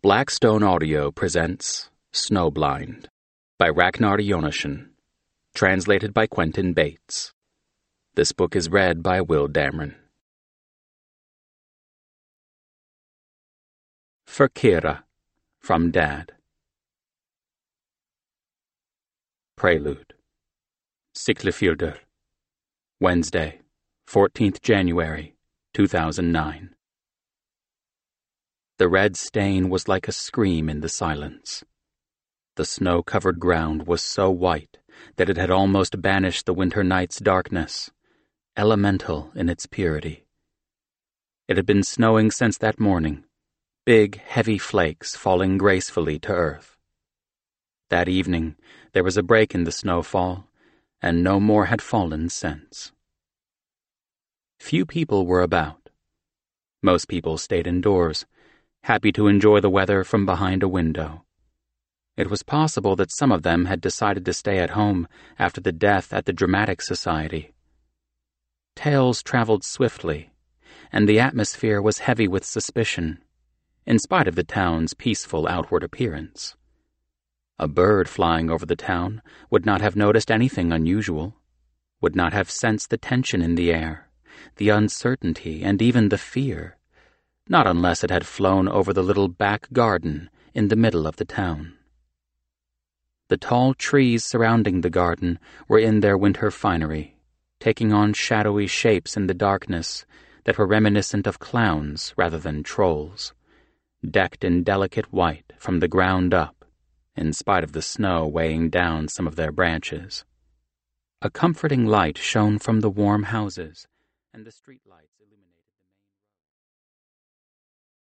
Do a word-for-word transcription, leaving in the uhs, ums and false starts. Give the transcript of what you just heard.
Blackstone Audio presents Snowblind by Ragnar Jonasson, translated by Quentin Bates. This book is read by Will Dameron. For Kira, from Dad. Prelude. Siglufjordur, Wednesday, fourteenth January, two thousand nine. The red stain was like a scream in the silence. The snow-covered ground was so white that it had almost banished the winter night's darkness, elemental in its purity. It had been snowing since that morning, big, heavy flakes falling gracefully to earth. That evening, there was a break in the snowfall, and no more had fallen since. Few people were about. Most people stayed indoors, happy to enjoy the weather from behind a window. It was possible that some of them had decided to stay at home after the death at the Dramatic Society. Tales traveled swiftly, and the atmosphere was heavy with suspicion, in spite of the town's peaceful outward appearance. A bird flying over the town would not have noticed anything unusual, would not have sensed the tension in the air, the uncertainty, and even the fear, not unless it had flown over the little back garden in the middle of the town. The tall trees surrounding the garden were in their winter finery, taking on shadowy shapes in the darkness that were reminiscent of clowns rather than trolls, decked in delicate white from the ground up, in spite of the snow weighing down some of their branches. A comforting light shone from the warm houses, and the street lights